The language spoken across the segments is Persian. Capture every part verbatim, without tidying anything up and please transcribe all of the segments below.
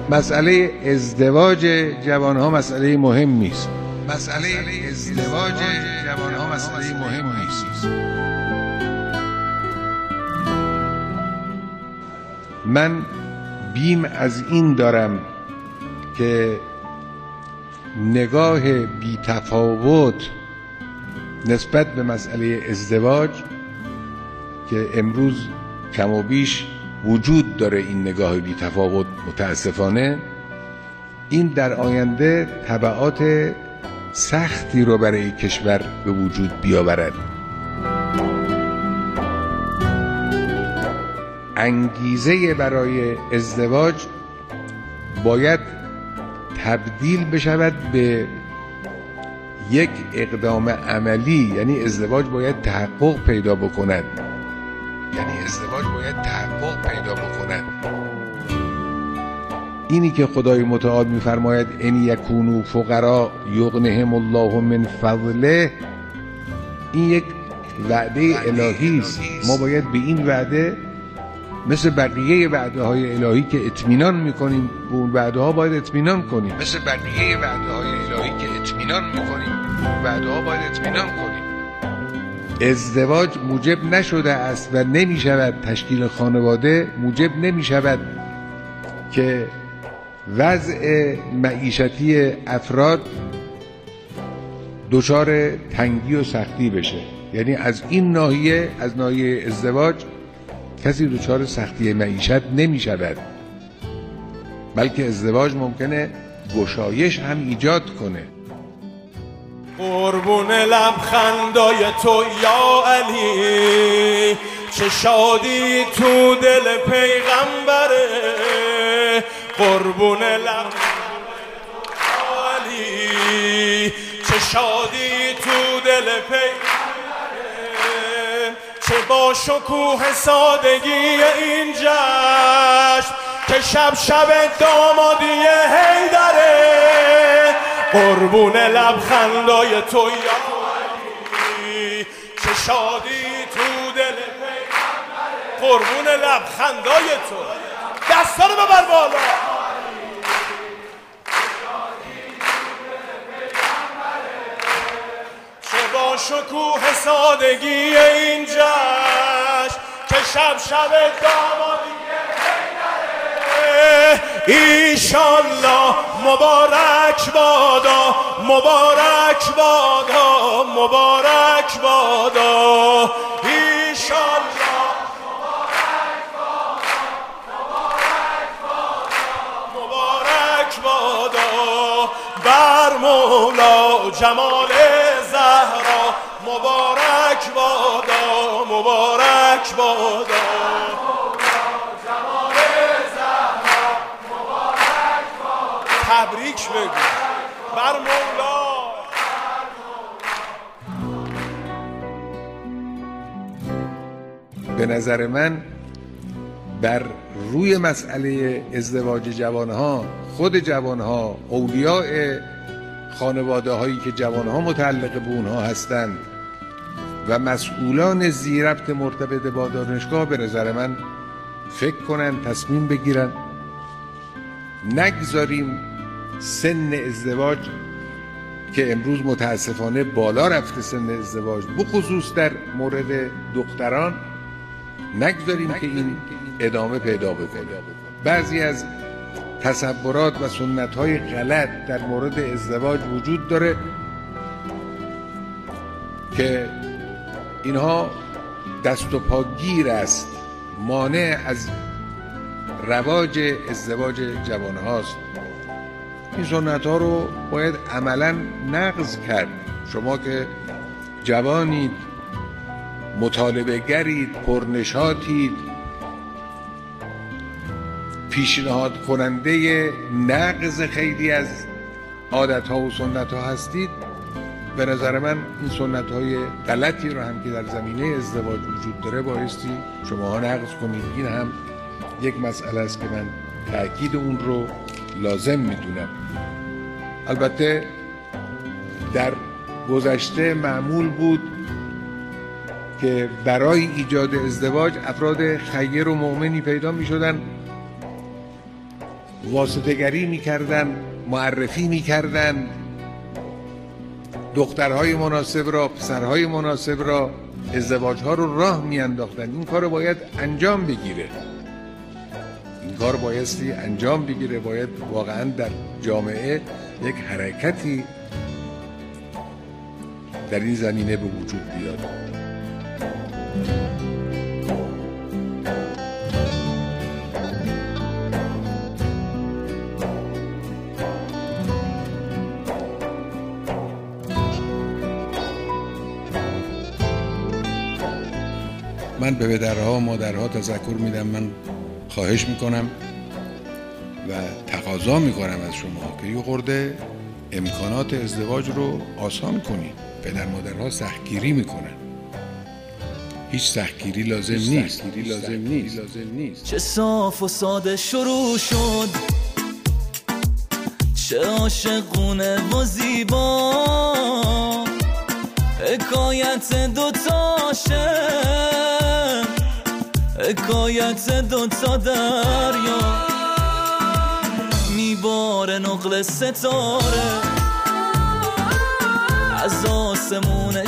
مسئله ازدواج جوانها مسئله مهمی است. مسئله ازدواج جوانها مسئله مهمی است. من بیم از این دارم که نگاه بی‌تفاوت نسبت به مسئله ازدواج که امروز کم و بیش وجود داره، این نگاه بی‌تفاوت متاسفانه، این در آینده تبعات سختی رو برای کشور به وجود بیاورد. انگیزه برای ازدواج باید تبدیل بشود به یک اقدام عملی، یعنی ازدواج باید تحقق پیدا بکند یعنی ازدواج باید تحقق پیدا بکند اینی که خدای متعال می‌فرماید ان یکونوا فقراء یغنهم الله من فضله، این یک وعده الهی است. ما باید به این وعده مثل بقیه وعده های الهی که اطمینان میکنیم به اون وعده ها باید اطمینان کنیم مثل بقیه وعده های الهی که اطمینان میکنیم وعده ها باید اطمینان کنیم. ازدواج موجب نشده است و نمی شود، تشکیل خانواده موجب نمی شود که وضع معیشتی افراد دچار تنگی و سختی بشه. یعنی از این ناحیه، از ناحیه ازدواج کسی دچار سختی معیشت نمی شود، بلکه ازدواج ممکنه گشایش هم ایجاد کنه. قربون لبخندای تو یا علی، چه شادی تو دل پیغمبره. قربون لبخندای تو یا علی، چه شادی تو دل پیغمبره. چه با شکوه سادگی این جشن که شب شب دامادی حیدره. قربون لبخندای تو یا علی، چه شادی تو دل پیغمبره. قربون لبخندای تو، دستا رو ببر بالا. چه با شکوه سادگی این جشن که شب شب دامادی ایشالله مبارک بادا، مبارک بادا، مبارک بادا. ایشالله مبارک بادا، مبارک بادا، مبارک بادا. بر مولا جمال زهرا مبارک بادا، مبارک بادا. تبریک بگو بر مولا. به نظر من بر روی مسئله ازدواج جوانها، خود جوانها، اولیاء خانواده هایی که جوانها متعلق به اونها هستند و مسئولان ذی ربط مرتبط با دانشگاه، به نظر من فکر کنن، تصمیم بگیرن. نگذاریم سن ازدواج که امروز متاسفانه بالا رفته، سن ازدواج بخصوص در مورد دختران، نگذاریم که این ادامه پیدا بکنه. بعضی از تصورات و سنت‌های غلط در مورد ازدواج وجود داره که اینها دست و پاگیر است، مانع از رواج ازدواج جوان هاست. این سنت ها رو باید عملا نقض کرد. شما که جوانید، مطالبه گرید، پرنشاطید، پیشنهاد کننده نقض خیلی از عادت ها و سنت ها هستید، به نظر من این سنت های غلطی رو هم که در زمینه ازدواج وجود داره بایستی شما ها نقض کنید. این هم یک مسئله است که من تأکید اون رو لازم میدونم. البته در گذشته معمول بود که برای ایجاد ازدواج افراد خیر و مؤمنی پیدا می شدن واسطه‌گری میکردن، معرفی میکردن دخترهای مناسب را، پسرهای مناسب را، ازدواجها رو راه میانداختن. این کار باید انجام بگیره، این کار بایستی انجام بگیره. باید واقعا در جامعه یک حرکتی در این زمینه به وجود بیاد. من به پدرها و مادرها تذکر میدم، من خواهش میکنم و تقاضا میکنم از شما که یه خورده امکانات ازدواج رو آسان کنید. پدر مادرها سختگیری میکنن، هیچ سختگیری لازم نیست. لازم نیست. لازم نیست. چه صاف و ساده شروع شد، چه عاشقونه و زیبا، حکایت دوتا عاشق، حکایت دوتا دریا، میباره نقل ستاره از آسمون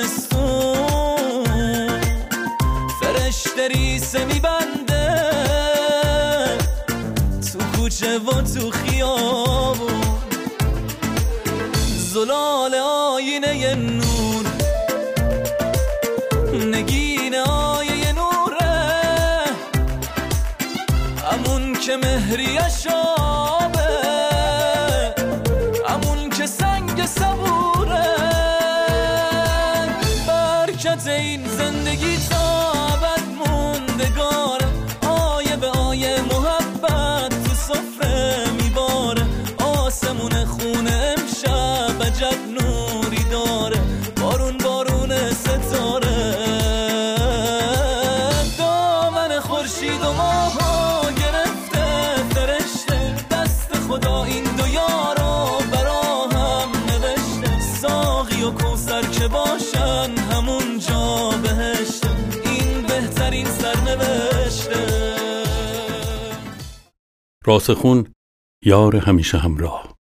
شبستون، فرشته ریسه میبنده تو کوچه و تو خیابون، زلال آینه نور، نگین آیه نوره، همون که مهری شابه، همون که سنگ صبوره، برکت این زندگی تا ابد موندگاره، آیه به آیه محبت تو سفره میباره، آسمون خونه امشب عجب نوری داره، بارون بارون ستاره، دامن خورشید و ماها گرفته فرشته، دست خدا این دو یارو برا هم نوشته، ساقی و کوثر که باشن همون جا بهشته، این بهترین سرنوشته. راسخون، یار همیشه همراه.